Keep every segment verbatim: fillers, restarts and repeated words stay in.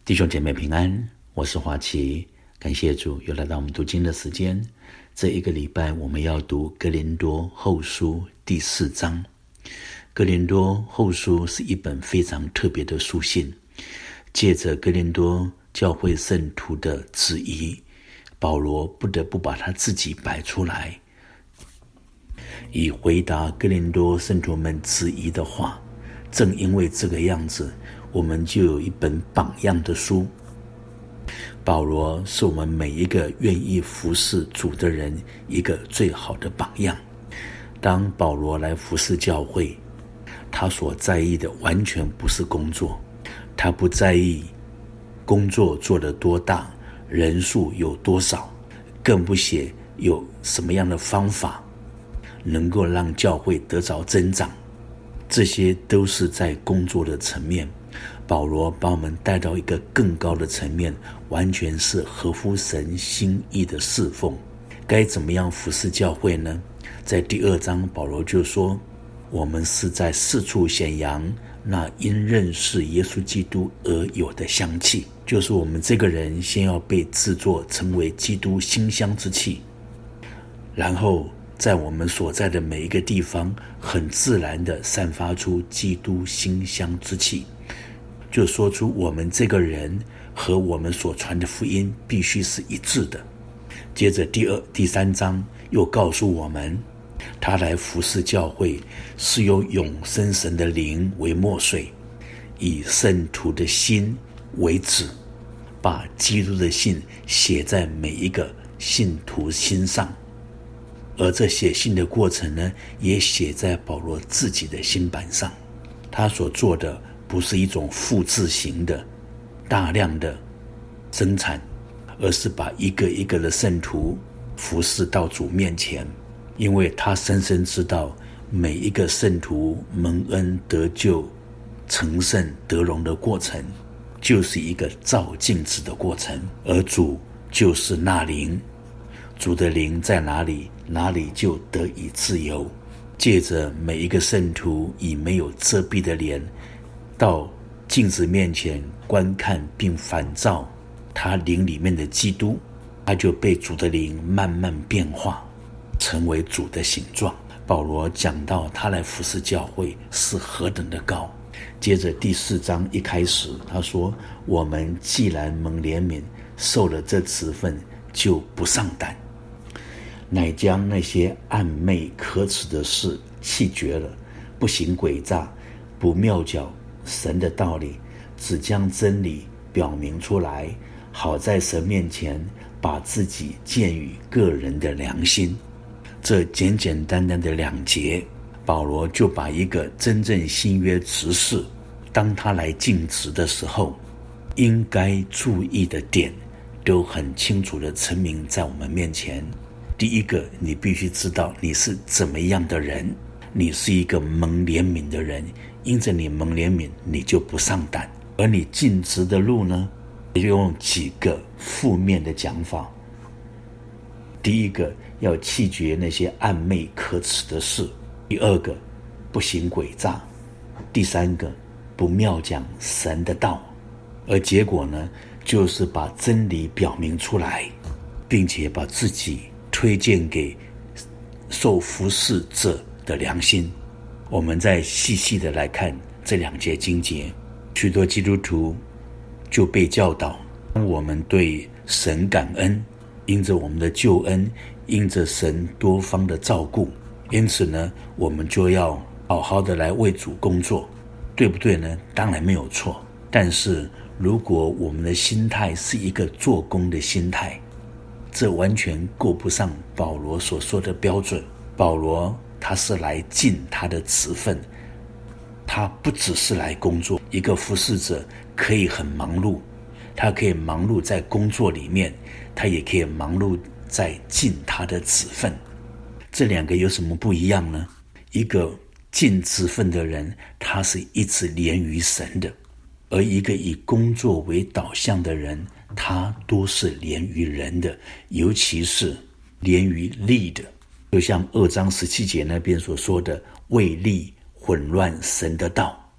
弟兄姐妹平安，我是华奇，感谢主又来到我们读经的时间。这一个礼拜我们要读哥林多后书第四章。哥林多后书是一本非常特别的书信，借着哥林多教会圣徒的质疑，保罗不得不把他自己摆出来，以回答哥林多圣徒们质疑的话。正因为这个样子，我们就有一本榜样的书。保罗是我们每一个愿意服侍主的人一个最好的榜样。当保罗来服侍教会，他所在意的完全不是工作，他不在意工作做得多大，人数有多少，更不写有什么样的方法能够让教会得着增长，这些都是在工作的层面。保罗把我们带到一个更高的层面，完全是合乎神心意的侍奉。该怎么样服侍教会呢？在第二章，保罗就说，我们是在四处显扬那因认识耶稣基督而有的香气，就是我们这个人先要被制作成为基督馨香之气，然后在我们所在的每一个地方很自然地散发出基督馨香之气，就说出我们这个人和我们所传的福音必须是一致的。接着第二、第三章又告诉我们，他来服侍教会是有永生神的灵为墨水，以圣徒的心为纸，把基督的信写在每一个信徒心上。而这写信的过程呢，也写在保罗自己的心版上。他所做的不是一种复制型的大量的生产，而是把一个一个的圣徒服侍到主面前，因为他深深知道每一个圣徒蒙恩得救成圣得荣的过程就是一个照镜子的过程，而主就是那灵，主的灵在哪里，哪里就得以自由。借着每一个圣徒以没有遮蔽的脸到镜子面前观看并反照他灵里面的基督，他就被主的灵慢慢变化，成为主的形状。保罗讲到他来服侍教会是何等的高。接着第四章一开始，他说，我们既然蒙怜悯，受了这职分，就不上胆，乃将那些暗昧可耻的事弃绝了，不行诡诈，不谬狡神的道理，只将真理表明出来，好在神面前把自己鉴于个人的良心。这简简单单的两节，保罗就把一个真正新约执事，当他来尽职的时候应该注意的点都很清楚地陈明在我们面前。第一个，你必须知道你是怎么样的人，你是一个蒙怜悯的人，因着你蒙怜悯，你就不上胆。而你尽职的路呢，就用几个负面的讲法。第一个，要弃绝那些暗昧可耻的事；第二个，不行诡诈；第三个，不谬讲神的道。而结果呢，就是把真理表明出来，并且把自己推荐给受服侍者的良心。我们再细细的来看这两节经节，许多基督徒就被教导，当我们对神感恩，因着我们的救恩，因着神多方的照顾，因此呢，我们就要好好的来为主工作，对不对呢？当然没有错。但是如果我们的心态是一个做工的心态，这完全够不上保罗所说的标准。保罗他是来尽他的职分，他不只是来工作。一个服侍者可以很忙碌，他可以忙碌在工作里面，他也可以忙碌在尽他的职分。这两个有什么不一样呢？一个尽职分的人，他是一直连于神的，而一个以工作为导向的人，他多是连于人的，尤其是连于利的。就像二章十七节那边所说的，为利混乱神的道。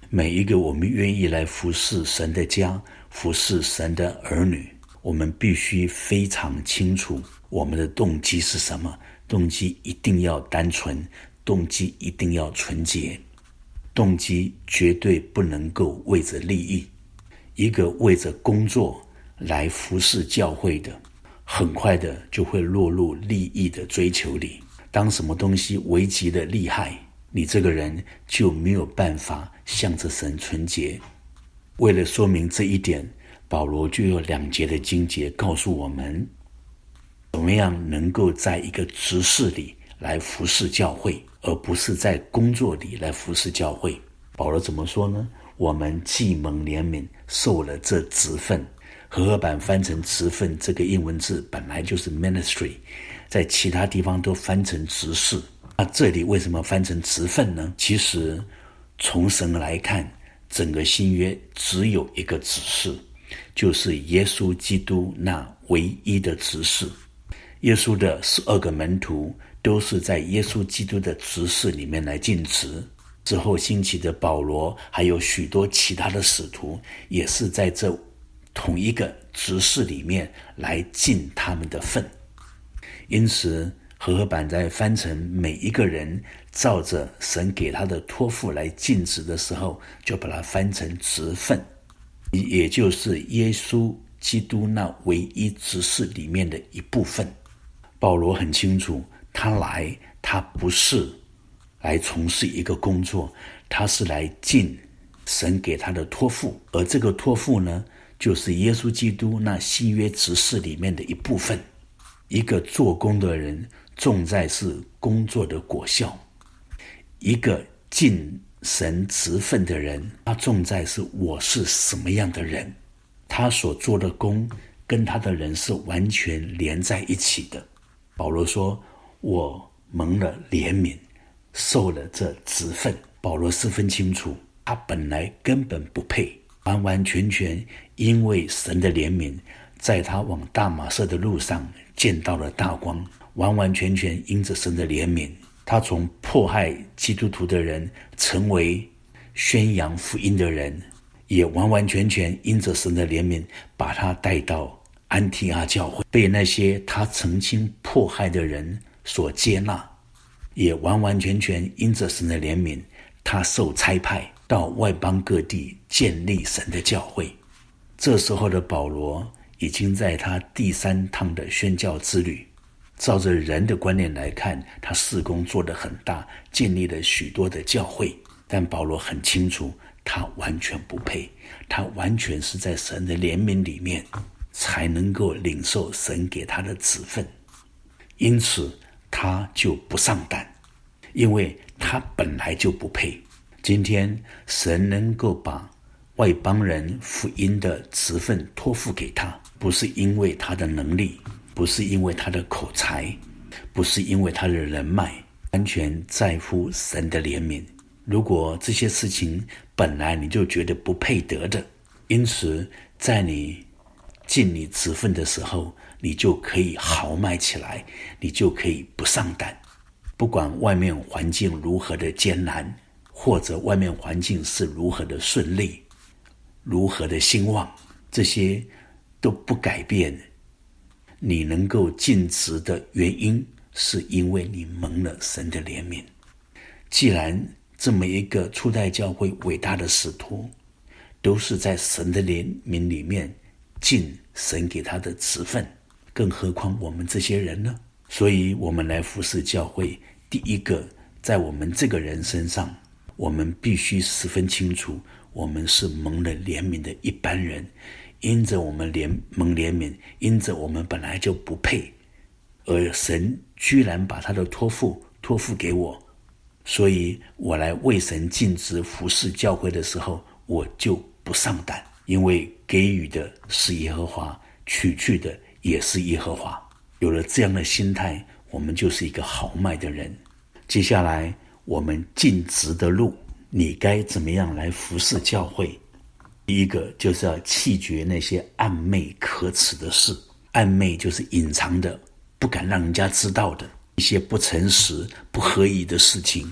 每一个我们愿意来服侍神的家，服侍神的儿女，我们必须非常清楚我们的动机是什么。动机一定要单纯，动机一定要纯洁，动机绝对不能够为着利益。一个为着工作来服侍教会的，很快的就会落入利益的追求里。当什么东西危及了利害，你这个人就没有办法向着神纯洁。为了说明这一点，保罗就有两节的经节告诉我们，怎么样能够在一个职事里来服侍教会，而不是在工作里来服侍教会。保罗怎么说呢？我们既蒙怜悯，受了这职分。和合版翻成职分这个英文字本来就是 ministry， 在其他地方都翻成职事。那这里为什么翻成职分呢？其实从神来看，整个新约只有一个职事，就是耶稣基督那唯一的职事。耶稣的十二个门徒都是在耶稣基督的职事里面来尽职。之后兴起的保罗还有许多其他的使徒，也是在这同一个职事里面来尽他们的份。因此和合版在翻成每一个人照着神给他的托付来尽职的时候，就把它翻成职分，也就是耶稣基督那唯一职事里面的一部分。保罗很清楚，他来他不是来从事一个工作，他是来尽神给他的托付，而这个托付呢，就是耶稣基督那新约职事里面的一部分。一个做工的人重在是工作的果效，一个尽神职分的人，他重在是我是什么样的人，他所做的工跟他的人是完全连在一起的。保罗说，我蒙了怜悯，受了这职分。保罗十分清楚，他本来根本不配，完完全全因为神的怜悯，在他往大马色的路上见到了大光，完完全全因着神的怜悯，他从迫害基督徒的人成为宣扬福音的人，也完完全全因着神的怜悯把他带到安提阿教会，被那些他曾经迫害的人所接纳，也完完全全因着神的怜悯，他受差派到外邦各地建立神的教会。这时候的保罗已经在他第三趟的宣教之旅，照着人的观念来看，他事工做得很大，建立了许多的教会，但保罗很清楚，他完全不配，他完全是在神的怜悯里面才能够领受神给他的职分，因此他就不上胆，因为他本来就不配。今天神能够把外邦人福音的职分托付给他，不是因为他的能力，不是因为他的口才，不是因为他的人脉，完全在乎神的怜悯。如果这些事情本来你就觉得不配得的，因此在你尽你职分的时候，你就可以豪迈起来，你就可以不上胆。不管外面环境如何的艰难，或者外面环境是如何的顺利，如何的兴旺，这些都不改变你能够尽职的原因，是因为你蒙了神的怜悯。既然这么一个初代教会伟大的使徒都是在神的怜悯里面尽神给他的职分，更何况我们这些人呢？所以我们来服侍教会，第一个在我们这个人身上，我们必须十分清楚，我们是蒙了怜悯的一般人，因着我们怜蒙怜悯，因着我们本来就不配，而神居然把他的托付托付给我，所以我来为神尽职服侍教会的时候，我就不上胆，因为给予的是耶和华，取去的也是耶和华。有了这样的心态，我们就是一个豪迈的人。接下来我们尽职的路，你该怎么样来服侍教会？第一个就是要弃绝那些暗昧可耻的事。暗昧就是隐藏的，不敢让人家知道的一些不诚实不合宜的事情。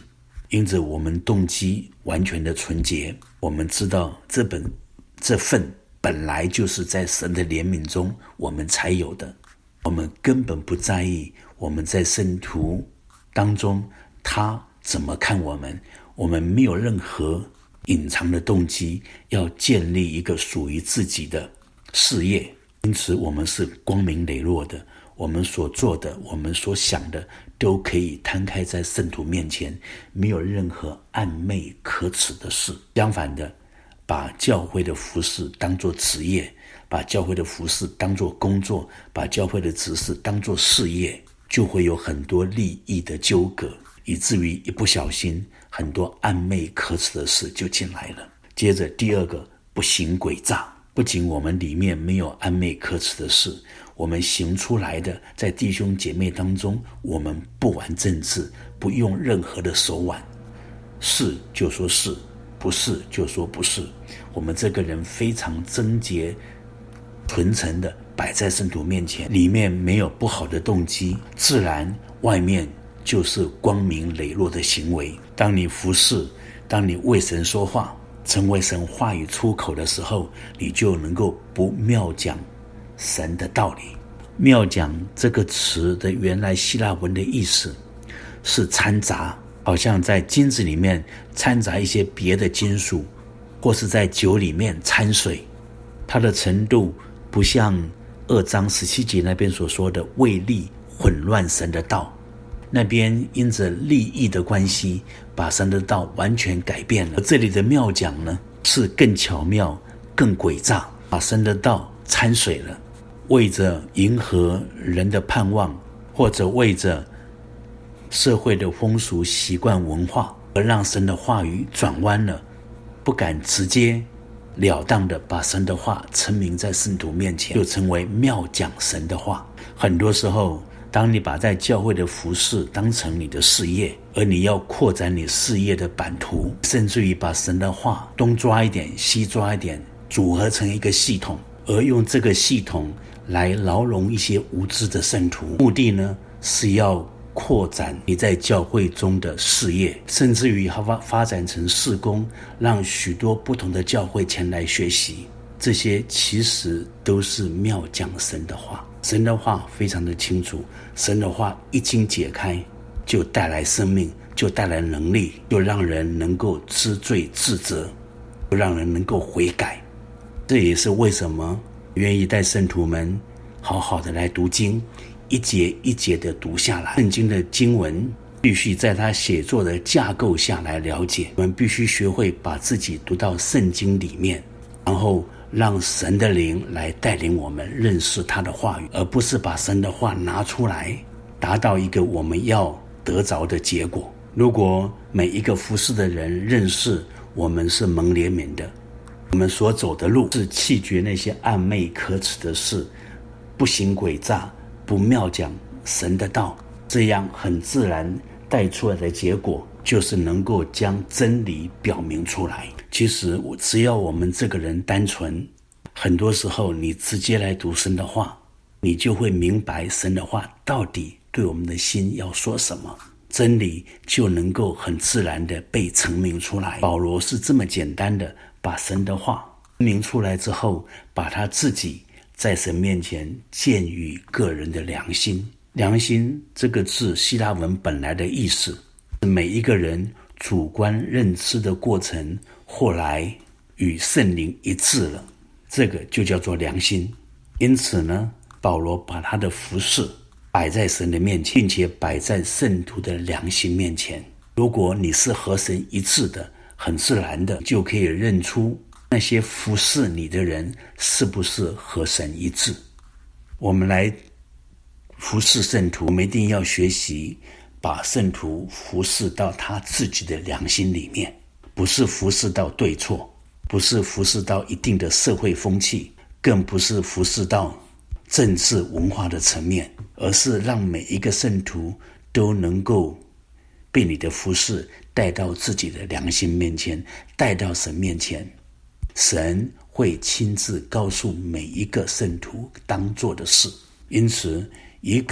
因着我们动机完全的纯洁，我们知道这本这份本来就是在神的怜悯中我们才有的，我们根本不在意我们在圣徒当中他怎么看我们，我们没有任何隐藏的动机要建立一个属于自己的事业，因此我们是光明磊落的，我们所做的我们所想的都可以摊开在圣徒面前，没有任何暧昧可耻的事。相反的，把教会的服事当作职业，把教会的服事当作工作，把教会的职事当作事业，就会有很多利益的纠葛，以至于一不小心很多暧昧可耻的事就进来了。接着第二个，不行诡诈。不仅我们里面没有暧昧可耻的事，我们行出来的，在弟兄姐妹当中，我们不玩政治，不用任何的手腕，是就说是，不是就说不是。我们这个人非常贞洁纯诚的摆在圣徒面前，里面没有不好的动机，自然外面就是光明磊落的行为。当你服侍，当你为神说话，成为神话语出口的时候，你就能够不妙讲神的道理。妙讲这个词的原来希腊文的意思是掺杂，好像在金子里面掺杂一些别的金属，或是在酒里面掺水。它的程度不像二章十七节那边所说的为利混乱神的道，那边因着利益的关系把神的道完全改变了。这里的妙讲呢，是更巧妙更诡诈，把神的道掺水了，为着迎合人的盼望，或者为着社会的风俗习惯文化，而让神的话语转弯了，不敢直接了当的把神的话陈明在圣徒面前，就成为妙讲神的话。很多时候当你把在教会的服事当成你的事业，而你要扩展你事业的版图，甚至于把神的话东抓一点西抓一点，组合成一个系统，而用这个系统来牢笼一些无知的圣徒，目的呢是要扩展你在教会中的事业，甚至于发发展成事工，让许多不同的教会前来学习。这些其实都是妙讲神的话。神的话非常的清楚，神的话一经解开，就带来生命，就带来能力，就让人能够知罪自责，就让人能够悔改。这也是为什么愿意带圣徒们好好的来读经，一节一节的读下来。圣经的经文必须在他写作的架构下来了解，我们必须学会把自己读到圣经里面，然后让神的灵来带领我们认识他的话语，而不是把神的话拿出来达到一个我们要得着的结果。如果每一个服侍的人认识我们是蒙怜悯的，我们所走的路是弃绝那些暧昧可耻的事，不行诡诈，不妙讲神的道，这样很自然带出来的结果就是能够将真理表明出来。其实只要我们这个人单纯，很多时候你直接来读神的话，你就会明白神的话到底对我们的心要说什么，真理就能够很自然的被陈明出来。保罗是这么简单的把神的话陈明出来之后，把他自己在神面前鉴于个人的良心。良心这个字希腊文本来的意思是每一个人主观认知的过程后来与圣灵一致了，这个就叫做良心。因此呢，保罗把他的服事摆在神的面前，并且摆在圣徒的良心面前。如果你是和神一致的，很自然的就可以认出那些服侍你的人是不是和神一致。我们来服侍圣徒，我们一定要学习把圣徒服侍到他自己的良心里面，不是服侍到对错，不是服侍到一定的社会风气，更不是服侍到政治文化的层面，而是让每一个圣徒都能够被你的服侍带到自己的良心面前，带到神面前。神会亲自告诉每一个圣徒当做的事。因此一个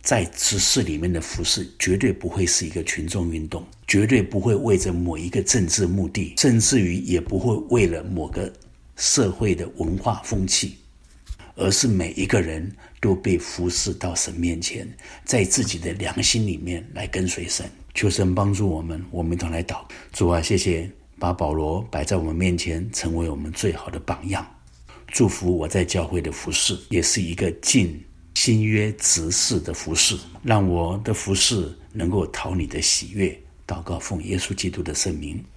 在执事里面的服事绝对不会是一个群众运动，绝对不会为着某一个政治目的，甚至于也不会为了某个社会的文化风气，而是每一个人都被服事到神面前，在自己的良心里面来跟随神。求神帮助我们，我们一同来祷。主啊，谢谢把保罗摆在我们面前，成为我们最好的榜样。祝福我在教会的服事，也是一个尽新约执事的服事，让我的服事能够讨你的喜悦。祷告奉耶稣基督的圣名。